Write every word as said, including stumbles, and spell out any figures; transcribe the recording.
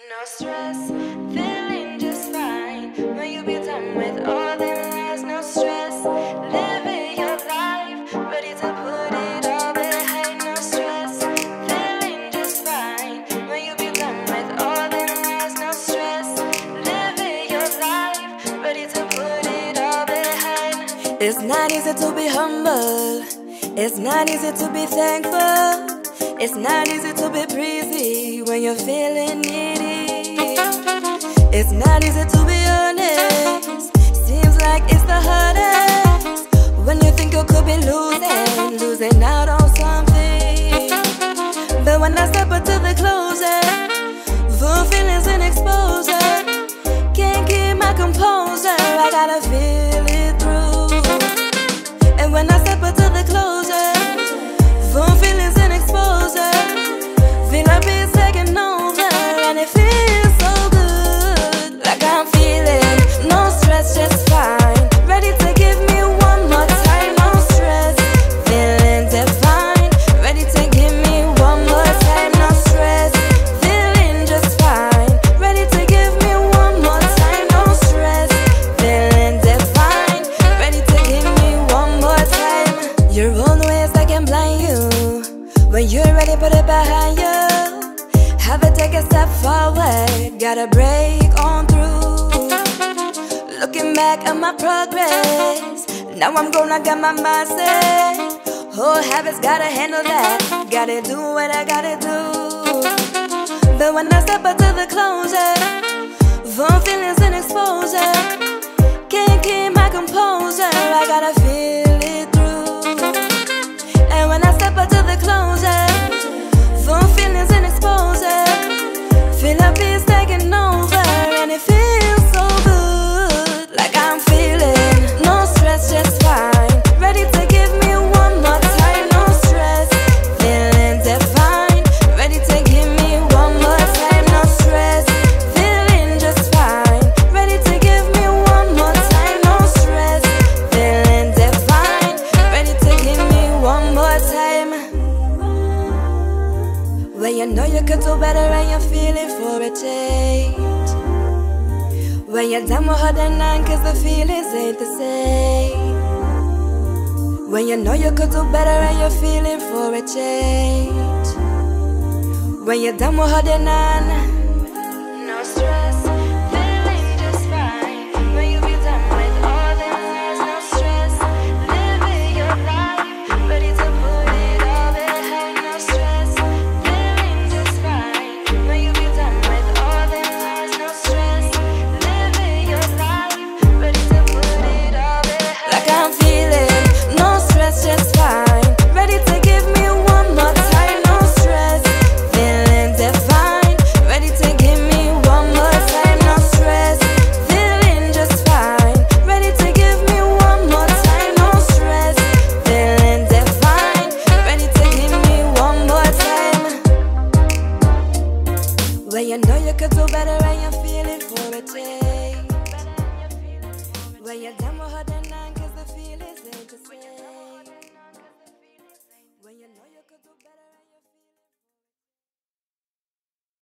No stress, feeling just fine. When you be done with all them lies, no stress, living your life, ready to put it all behind. No stress, feeling just fine. When you be done with all them lies, no stress, living your life, ready to put it all behind. It's not easy to be humble. It's not easy to be thankful. It's not easy to be breezy when you're feeling needy. It's not easy to be honest. Seems like it's the hardest when you think you could be losing, losing out on something. But when I step up to the closer, full feelings and exposure, can't keep my composure. I gotta feel it through. And when I step up to the closer, full feelings and exposure, feel like it's taking over, and it feels so good. Like I'm feeling no stress, just fine. Ready to give me one more time, no stress. Feeling divine. Ready to give me one more time, no stress. Feeling just fine. Ready to give me one more time, no stress. Feeling divine. Ready to give me one more time. Your own ways I can blind you. When you're ready, put it behind you. Have it take a step forward. Gotta break on through. Looking back at my progress, now I'm grown, I got my mindset. Whole habits, gotta handle that. Gotta do what I gotta do. But when I step up to the closer, full feelings and exposure, can't keep my composure. I gotta feel it through. And when I step up to the closer, full feelings and exposure, feel like it's taking over, and it feels so good. Like I'm feeling no stress, just fine. Ready to give me one more time, no stress. Feeling divine. Ready to give me one more time, no stress. Feeling just fine. Ready to give me one more time, no stress. Feeling divine. Ready to give me one more time. When you know you could do better and you're feeling for a change. When you're done with holding on cause the feelings ain't the same. When you know you could do better and you're feeling for a change. When you're done with holding on, no stress, feeling just fine. When you be done with all them lies, no stress, living your life, ready to put it all behind. No stress, feeling just fine. When you be done with all them lies, no stress, living your life, ready to put it all behind. Like I'm feeling no stress, just fine. Ready to give me one more time, no stress. Feeling divine. Ready to give me one more time, no stress. Feeling just fine. Ready to give me one more time, no stress. Feeling divine. Ready to give me one more time. When you know you could do better and you're feeling for a change. When you're done with her